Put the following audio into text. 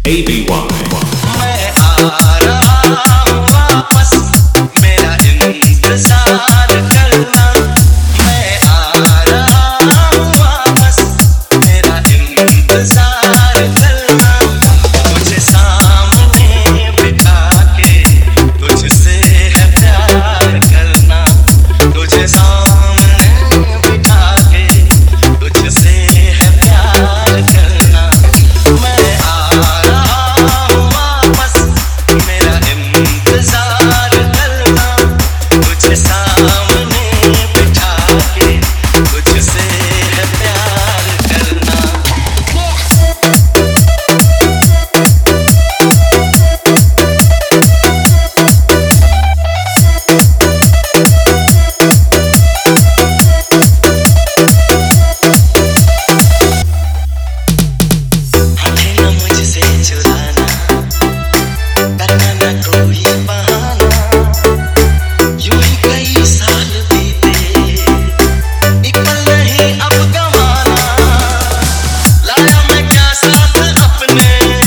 ABY। मैं आ रहा हूँ वापस, मेरा इंतजार करना। मैं आ रहा हूँ वापस, मेरा इंतजार करना। तुझे सामने बिठा के तुझसे है प्यार करना। तुझे सामने बिठा के तुझसे है प्यार करना। मैं आ रहा हूँ वापस, मेरा इंतजार करना। तुझे सामने बिठा के तुझसे है प्यार करना। मुझसे चुराना, करना ना कोई बहाना। यूं ही कई साल बीते, एक पल नहीं अब गंवाना। लाया मैं क्या साथ अपने,